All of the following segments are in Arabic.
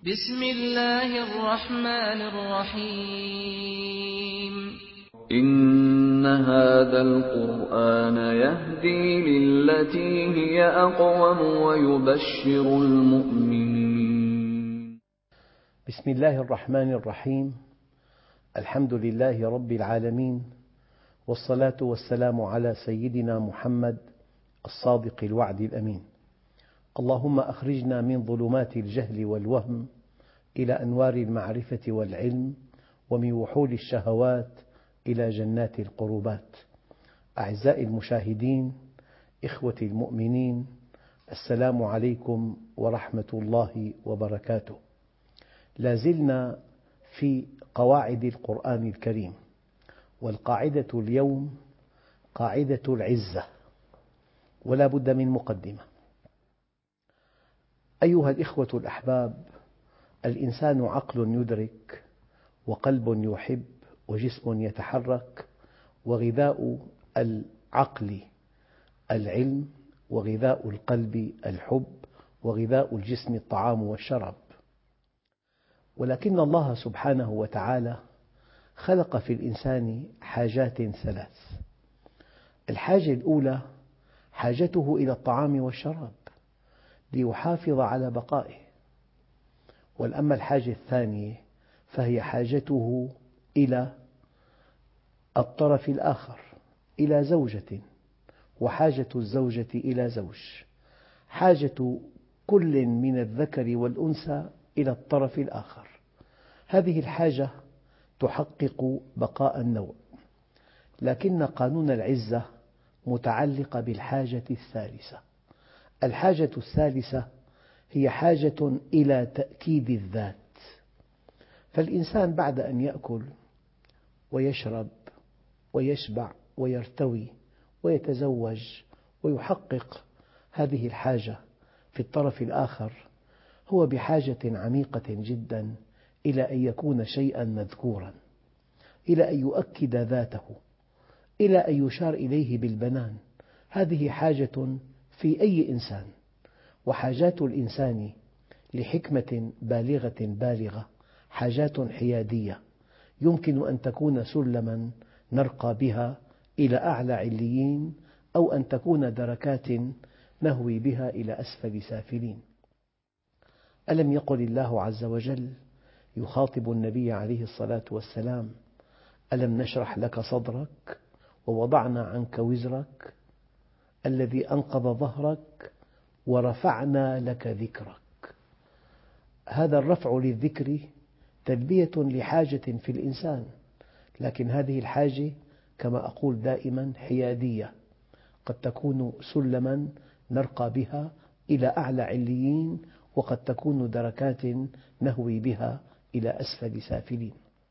بسم الله الرحمن الرحيم إن هذا القرآن يهدي للتي هي أقوم ويبشر المؤمنين. بسم الله الرحمن الرحيم. الحمد لله رب العالمين، والصلاة والسلام على سيدنا محمد الصادق الوعد الأمين. اللهم أخرجنا من ظلمات الجهل والوهم إلى أنوار المعرفة والعلم، ومن وحول الشهوات إلى جنات القربات. أعزائي المشاهدين، إخوتي المؤمنين، السلام عليكم ورحمة الله وبركاته. لا زلنا في قواعد القرآن الكريم، والقاعدة اليوم قاعدة العزة، ولا بد من مقدمة. أيها الإخوة الأحباب، الإنسان عقل يدرك، وقلب يحب، وجسم يتحرك، وغذاء العقل العلم، وغذاء القلب الحب، وغذاء الجسم الطعام والشراب. ولكن الله سبحانه وتعالى خلق في الإنسان حاجات ثلاث. الحاجة الأولى حاجته إلى الطعام والشراب ليحافظ على بقائه، وأما الحاجة الثانية فهي حاجته إلى الطرف الآخر، إلى زوجة، وحاجة الزوجة إلى زوج. حاجة كل من الذكر والأنثى إلى الطرف الآخر، هذه الحاجة تحقق بقاء النوع. لكن قانون العزة متعلق بالحاجة الثالثة. الحاجة الثالثة هي حاجة إلى تأكيد الذات. فالإنسان بعد أن يأكل ويشرب ويشبع ويرتوي ويتزوج ويحقق هذه الحاجة في الطرف الآخر، هو بحاجة عميقة جدا إلى أن يكون شيئا مذكورا، إلى أن يؤكد ذاته، إلى أن يشار إليه بالبنان. هذه حاجة في أي إنسان، وحاجات الإنسان لحكمة بالغة حاجات حيادية، يمكن أن تكون سلما نرقى بها إلى أعلى عليين، أو أن تكون دركات نهوي بها إلى أسفل سافلين. ألم يقل الله عز وجل يخاطب النبي عليه الصلاة والسلام: ألم نشرح لك صدرك ووضعنا عنك وزرك الذي أنقض ظهرك ورفعنا لك ذكرك. هذا الرفع للذكر تلبية لحاجة في الإنسان، لكن هذه الحاجة كما أقول دائما حيادية، قد تكون سلما نرقى بها إلى أعلى عليين، وقد تكون دركات نهوي بها إلى أسفل سافلين.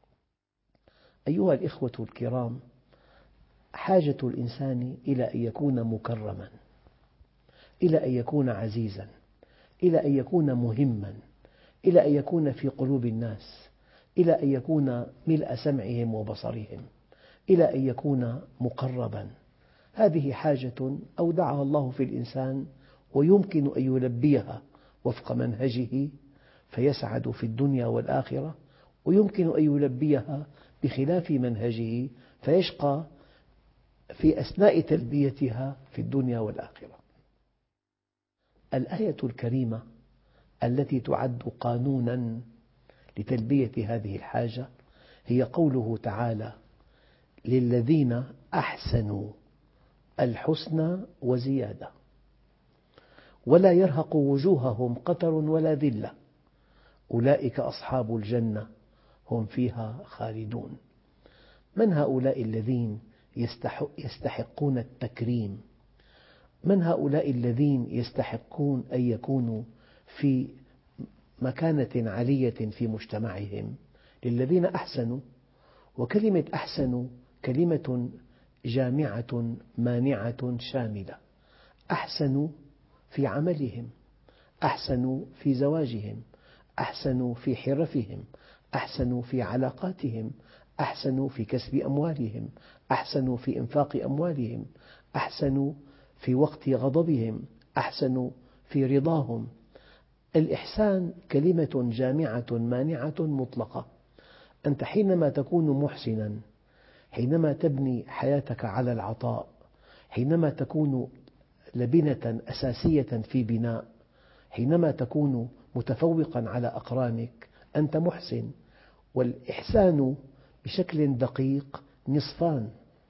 أيها الإخوة الكرام، حاجة الإنسان إلى أن يكون مكرما، إلى أن يكون عزيزا، إلى أن يكون مهما، إلى أن يكون في قلوب الناس، إلى أن يكون ملء سمعهم وبصرهم، إلى أن يكون مقربا. هذه حاجة أودعها الله في الإنسان، ويمكن أن يلبيها وفق منهجه فيسعد في الدنيا والآخرة، ويمكن أن يلبيها بخلاف منهجه فيشقى في أثناء تلبيتها في الدنيا والآخرة. الآية الكريمة التي تعد قانونا لتلبية هذه الحاجة هي قوله تعالى: للذين أحسنوا الحسنى وزيادة ولا يرهق وجوههم قتر ولا ذلة أولئك أصحاب الجنة هم فيها خالدون. من هؤلاء الذين يستحقون التكريم؟ من هؤلاء الذين يستحقون أن يكونوا في مكانة عالية في مجتمعهم؟ للذين أحسنوا، وكلمة أحسنوا كلمة جامعة مانعة شاملة. أحسنوا في عملهم، أحسنوا في زواجهم، أحسنوا في حرفهم، أحسنوا في علاقاتهم، أحسنوا في كسب أموالهم، أحسنوا في إنفاق أموالهم، أحسنوا في وقت غضبهم، أحسنوا في رضاهم. الإحسان كلمة جامعة مانعة مطلقة. أنت حينما تكون محسنا، حينما تبني حياتك على العطاء، حينما تكون لبنة أساسية في بناء، حينما تكون متفوقا على أقرانك، أنت محسن. والإحسان بشكل دقيق نصفان: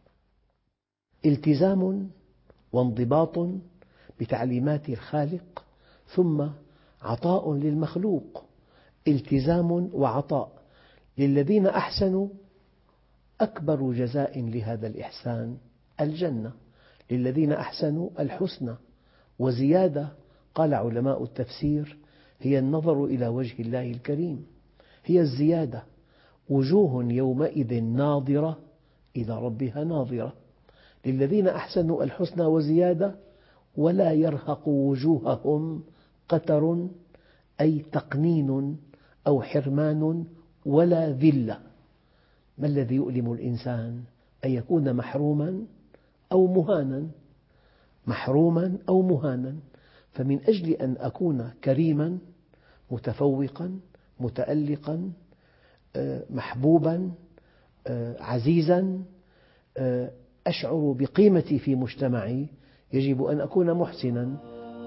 التزام وانضباط بتعليمات الخالق، ثم عطاء للمخلوق. التزام وعطاء للذين أحسنوا، أكبر جزاء لهذا الإحسان الجنة. للذين أحسنوا الحسنى وزيادة. قال علماء التفسير: هي النظر إلى وجه الله الكريم، هي الزيادة. وجوه يومئذ ناظرة إلى ربها ناظرة. للذين أحسنوا الحسنى وزيادة، ولا يرهق وجوههم قتر، أي تقنين أو حرمان ولا ذلة. ما الذي يؤلم الإنسان؟ أن يكون محروما أو مهانا، محروما أو مهانا. فمن أجل أن أكون كريما متفوقا متألقا محبوبا عزيزا، أشعر بقيمتي في مجتمعي، يجب أن أكون محسنا.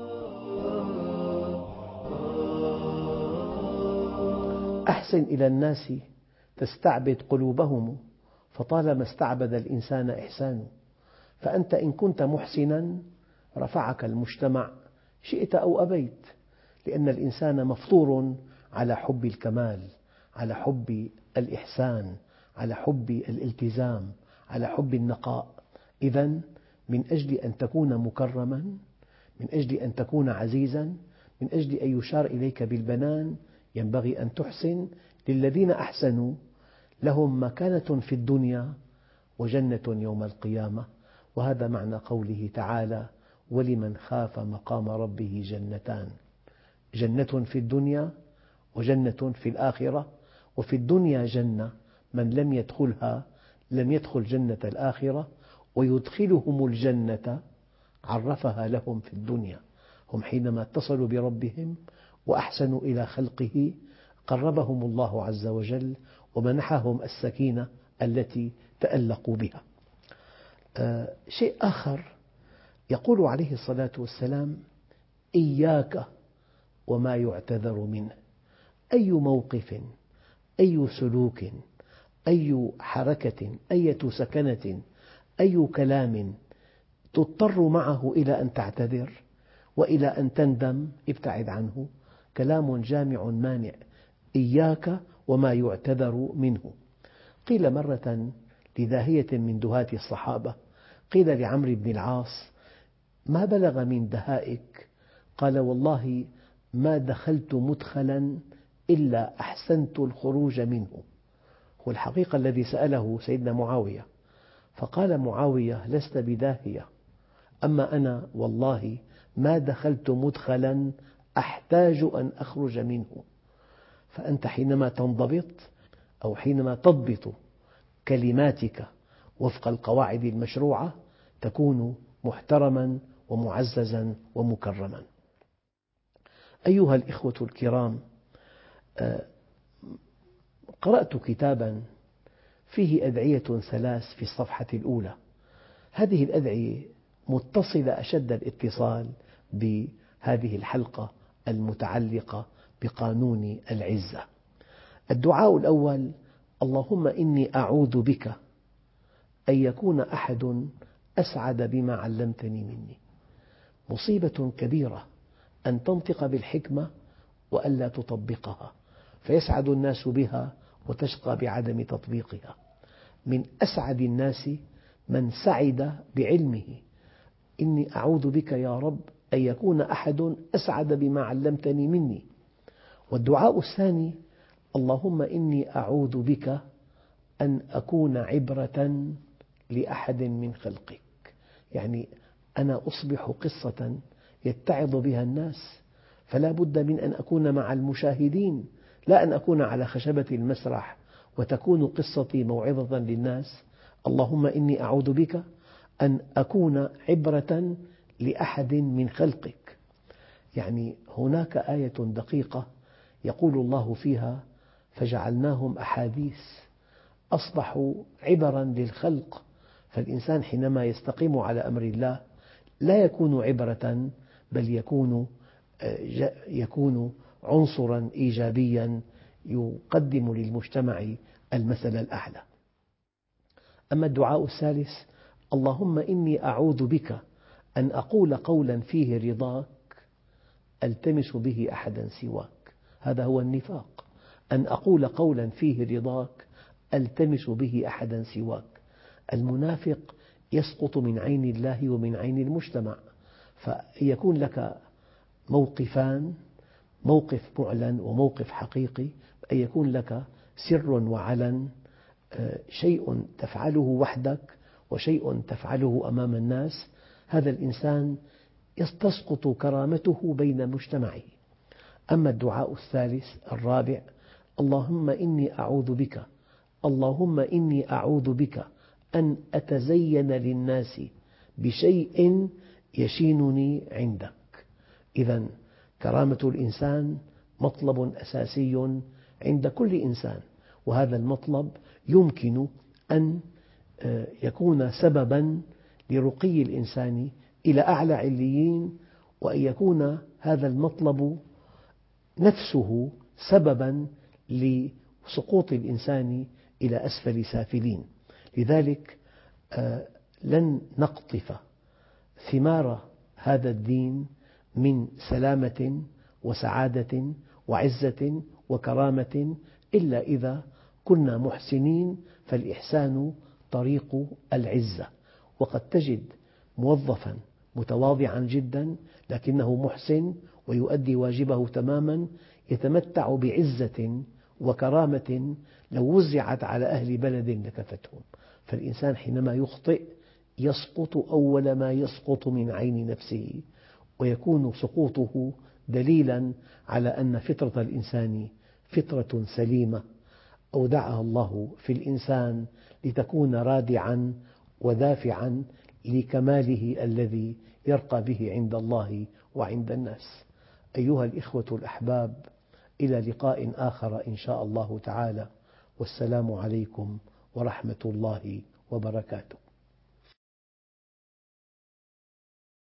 أحسن إلى الناس تستعبد قلوبهم، فطالما استعبد الإنسان إحسانه. فأنت إن كنت محسنا رفعك المجتمع شئت أو أبيت، لأن الإنسان مفطور على حب الكمال، على حب الإحسان، على حب الالتزام، على حب النقاء. إذن من أجل أن تكون مكرما، من أجل أن تكون عزيزا، من أجل أن يشار إليك بالبنان، ينبغي أن تحسن. للذين أحسنوا لهم مكانة في الدنيا وجنة يوم القيامة. وهذا معنى قوله تعالى: ولمن خاف مقام ربه جنتان، جنة في الدنيا وجنة في الآخرة. وفي الدنيا جنة، من لم يدخلها لم يدخل جنة الآخرة، ويدخلهم الجنة عرفها لهم في الدنيا. هم حينما اتصلوا بربهم وأحسنوا إلى خلقه قربهم الله عز وجل ومنحهم السكينة التي تألقوا بها. شيء آخر، يقول عليه الصلاة والسلام: إياك وما يعتذر منه. أي موقف، أي سلوك، أي حركة، أي سكنة، أي كلام تضطر معه إلى أن تعتذر وإلى أن تندم، ابتعد عنه. كلام جامع مانع. إياك وما يعتذر منه. قيل مرة لداهية من دهاة الصحابة، قيل لعمرو بن العاص: ما بلغ من دهائك؟ قال: والله ما دخلت مدخلا إلا أحسنت الخروج منه. هو الحقيقة الذي سأله سيدنا معاوية، فقال معاوية: لست بداهية، أما أنا والله ما دخلت مدخلا أحتاج أن أخرج منه. فأنت حينما تنضبط أو حينما تضبط كلماتك وفق القواعد المشروعة تكون محترما ومعززا ومكرما. أيها الإخوة الكرام، قرأت كتابا فيه أدعية 3 في الصفحة الأولى. هذه الأدعية متصلة أشد الاتصال بهذه الحلقة المتعلقة بقانون العزة. الدعاء الأول: اللهم إني أعوذ بك أن يكون أحد أسعد بما علمتني مني. مصيبة كبيرة أن تنطق بالحكمة وألا تطبقها، فيسعد الناس بها وتشقى بعدم تطبيقها. من أسعد الناس من سعد بعلمه. إني أعوذ بك يا رب أن يكون أحد أسعد بما علمتني مني. والدعاء الثاني: اللهم إني أعوذ بك أن أكون عبرة لأحد من خلقك. يعني أنا أصبح قصة يتعظ بها الناس، فلا بد من أن أكون مع المشاهدين، لا أن أكون على خشبة المسرح وتكون قصتي موعظة للناس. اللهم إني أعوذ بك أن أكون عبرة لأحد من خلقك. يعني هناك آية دقيقة يقول الله فيها: فجعلناهم أحاديث، أصبحوا عبرا للخلق. فالإنسان حينما يستقيم على أمر الله لا يكون عبرة، بل يكون عنصرا إيجابيا يقدم للمجتمع المثل الأعلى. أما الدعاء الثالث: اللهم إني أعوذ بك أن أقول قولا فيه رضاك ألتمس به أحدا سواك. هذا هو النفاق، أن أقول قولا فيه رضاك ألتمس به أحدا سواك. المنافق يسقط من عين الله ومن عين المجتمع، فيكون لك موقفان: موقف معلن وموقف حقيقي، أن يكون لك سر وعلن، شيء تفعله وحدك وشيء تفعله أمام الناس. هذا الإنسان تسقط كرامته بين مجتمعه. أما الدعاء الثالث الرابع: اللهم إني أعوذ بك أن أتزين للناس بشيء يشينني عندك. إذا كرامة الإنسان مطلب أساسي عند كل إنسان، وهذا المطلب يمكن أن يكون سببا لرقي الإنسان إلى أعلى عليين، وأن يكون هذا المطلب نفسه سببا لسقوط الإنسان إلى أسفل سافلين. لذلك لن نقطف ثمار هذا الدين من سلامة وسعادة وعزة وكرامة إلا إذا كنا محسنين، فالإحسان طريق العزة. وقد تجد موظفا متواضعا جدا لكنه محسن ويؤدي واجبه تماما، يتمتع بعزة وكرامة لو وزعت على أهل بلد لكفتهم. فالإنسان حينما يخطئ يسقط أول ما يسقط من عين نفسه، ويكون سقوطه دليلا على أن فطرة الإنسان فطرة سليمة أودعها الله في الإنسان لتكون رادعا ودافعا لكماله الذي يرقى به عند الله وعند الناس. أيها الإخوة الأحباب، إلى لقاء آخر إن شاء الله تعالى، والسلام عليكم ورحمة الله وبركاته.